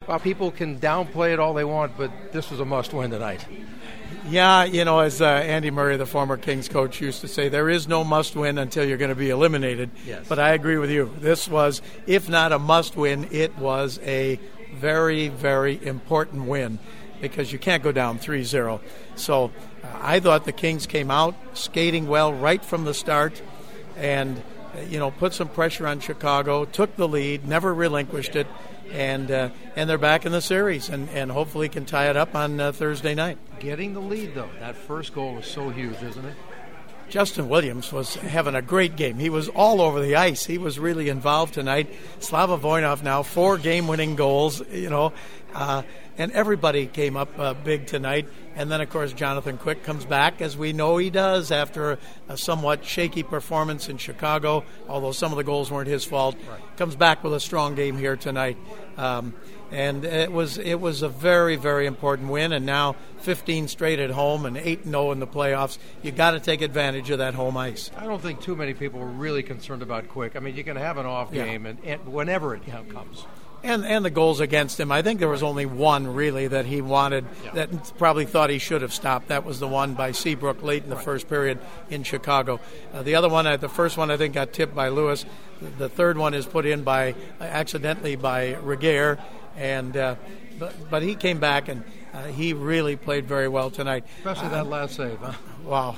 Well, people can downplay it all they want, but this was a must-win tonight. Yeah, as Andy Murray, the former Kings coach, used to say, there is no must-win until you're going to be eliminated. Yes. But I agree with you. This was, if not a must-win, it was a very, very important win because you can't go down 3-0. So I thought the Kings came out skating well right from the start and, put some pressure on Chicago, took the lead, never relinquished it. And they're back in the series and hopefully can tie it up on Thursday night. Getting the lead, though, that first goal was so huge, isn't it? Justin Williams was having a great game. He was all over the ice. He was really involved tonight. Slava Voinov now 4 game-winning goals, and everybody came up big tonight. And then, of course, Jonathan Quick comes back, as we know he does, after a somewhat shaky performance in Chicago, although some of the goals weren't his fault. Right. Comes back with a strong game here tonight. And it was a very, very important win, and now 15 straight at home and 8-0 in the playoffs. You got to take advantage of that home ice. I don't think too many people were really concerned about Quick. I mean, you can have an off game and whenever it comes. And the goals against him, I think there was only one really that he wanted, that probably thought he should have stopped. That was the one by Seabrook late in the first period in Chicago. The other one, the first one I think got tipped by Lewis. The third one is put in accidentally by Regehr. And but he came back and he really played very well tonight. Especially that last save, huh? Wow.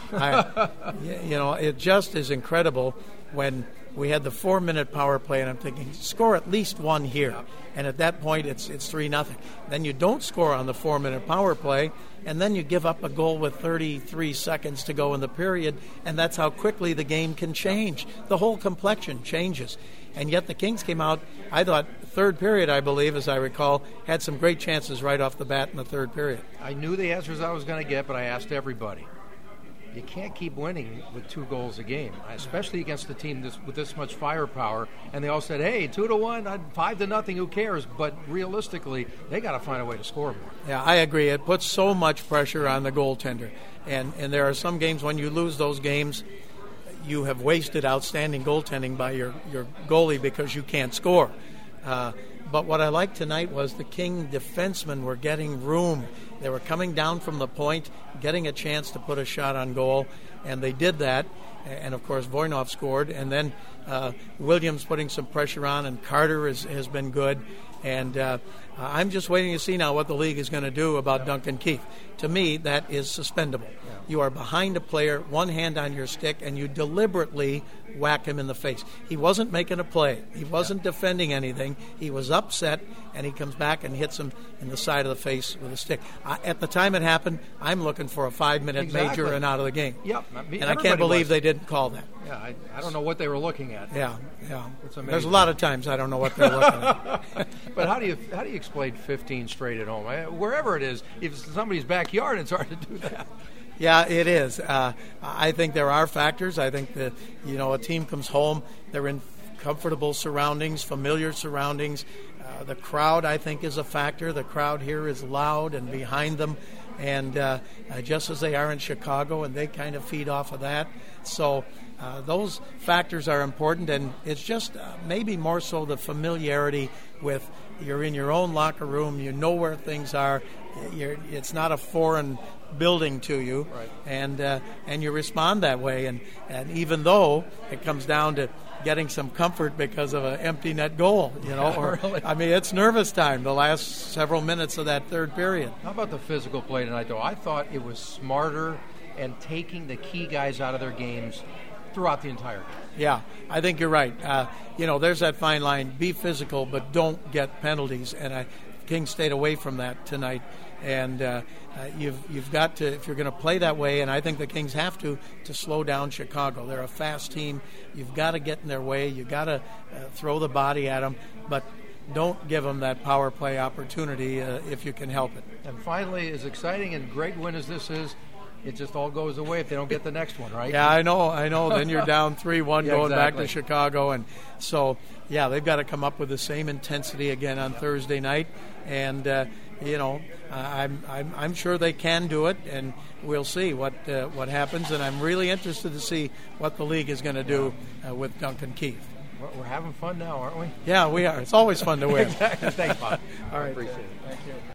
It just is incredible when we had the 4-minute power play, and I'm thinking, score at least one here. And at that point, it's 3-0. Then you don't score on the 4-minute power play, and then you give up a goal with 33 seconds to go in the period, and that's how quickly the game can change. The whole complexion changes. And yet the Kings came out, I thought, third period, I believe, as I recall, had some great chances right off the bat in the third period. I knew the answers I was going to get, but I asked everybody. You can't keep winning with 2 goals a game, especially against a team with this much firepower. And they all said, hey, 2-1, 5-0, who cares? But realistically, they got to find a way to score more. Yeah, I agree. It puts so much pressure on the goaltender. And there are some games when you lose those games, you have wasted outstanding goaltending by your goalie because you can't score. But what I liked tonight was the King defensemen were getting room. They were coming down from the point, getting a chance to put a shot on goal, and they did that. And, of course, Voinov scored. And then Williams putting some pressure on, and Carter has been good. And I'm just waiting to see now what the league is going to do about Duncan Keith. To me, that is suspendable. You are behind a player, one hand on your stick, and you deliberately whack him in the face. He wasn't making a play. He wasn't defending anything. He was upset, and he comes back and hits him in the side of the face with a stick. At the time it happened, I'm looking for a 5-minute major and out of the game. Yep. And I can't believe they didn't call that. Yeah, I don't know what they were looking at. Yeah. There's a lot of times I don't know what they're looking at. But how do you explain 15 straight at home? Wherever it is, if it's somebody's backyard, it's hard to do that. Yeah, it is. I think there are factors. I think that, a team comes home, they're in comfortable surroundings, familiar surroundings. The crowd, I think, is a factor. The crowd here is loud and behind them, and just as they are in Chicago, and they kind of feed off of that. So those factors are important, and it's just maybe more so the familiarity with you're in your own locker room, you know where things are. It's not a foreign building to you, right. And you respond that way. And even though it comes down to getting some comfort because of an empty net goal, or really? I mean, it's nervous time the last several minutes of that third period. How about the physical play tonight, though? I thought it was smarter and taking the key guys out of their games throughout the entire game. Yeah, I think you're right. There's that fine line: be physical, but don't get penalties. And King stayed away from that tonight. And you've got to, if you're going to play that way, and I think the Kings have to slow down Chicago. They're a fast team. You've got to get in their way. You've got to throw the body at them, but don't give them that power play opportunity if you can help it. And finally, as exciting and great win as this is, it just all goes away if they don't get the next one, right? Yeah, I know. Then you're down 3-1 going back to Chicago. And so, yeah, they've got to come up with the same intensity again on Thursday night. And, I'm sure they can do it, and we'll see what happens. And I'm really interested to see what the league is going to do with Duncan Keith. We're having fun now, aren't we? Yeah, we are. It's always fun to win. Exactly. Thanks, Bob. All right. Appreciate it. Thank you.